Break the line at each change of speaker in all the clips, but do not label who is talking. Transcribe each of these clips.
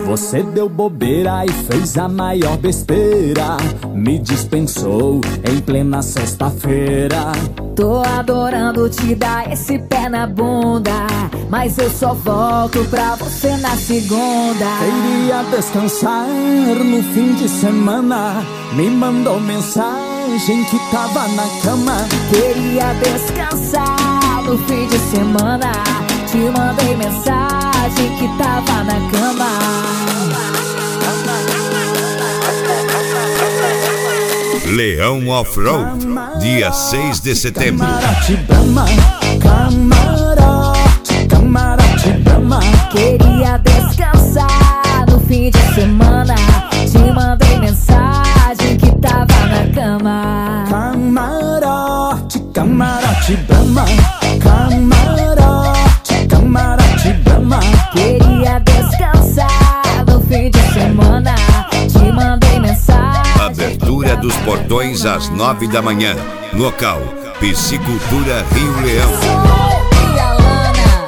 Você deu bobeira e fez a maior besteira. Me dispensou em plena sexta-feira.
Tô adorando te dar esse pé na bunda, mas eu só volto pra você na segunda.
Queria descansar no fim de semana. Me mandou mensagem que tava na cama.
Queria descansar no fim de semana. Te mandei mensagem que tava na cama.
Leão Off-Road, dia 6 de setembro.
Camarote Brahma, camarote, camarote Brahma.
Queria descansar no fim de semana. Te mandei mensagem que tava na cama.
Camarote, camarote Brahma, camarote, camarote Brahma.
Queria descansar no fim de semana. Te mandei mensagem.
Abertura dos portões às 9 da manhã. Local: Piscicultura Rio Leão.
E a Lana.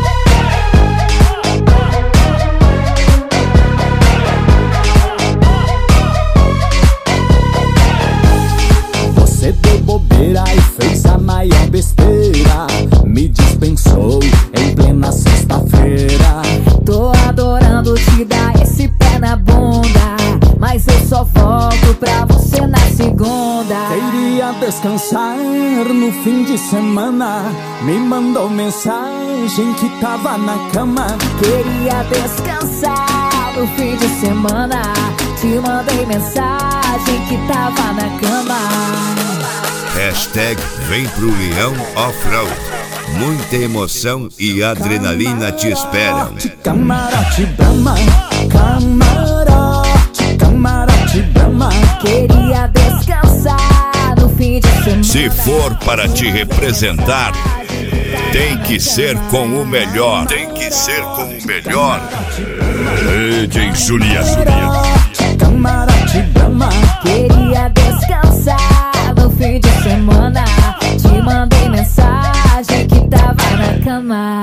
Você deu bobeira e fez a maior besteira. Me dispensou em plena sexta-feira.
Tô adorando te dar esse pé na bunda, mas eu só volto pra você na segunda.
Queria descansar no fim de semana. Me mandou mensagem que tava na cama.
Queria descansar no fim de semana. Te mandei mensagem que tava na cama.
Hashtag Vem pro Leão Off-Road. Muita emoção e adrenalina te esperam.
Camarote Brahma, camarote, camarote Brahma.
Queria descansar no fim de semana.
Se for para te representar, tem que ser com o melhor. Tem que ser com o melhor. DJ Julia.
Camarote Brahma.
Queria descansar no fim de semana. Te mandei mensagem que tava na cama.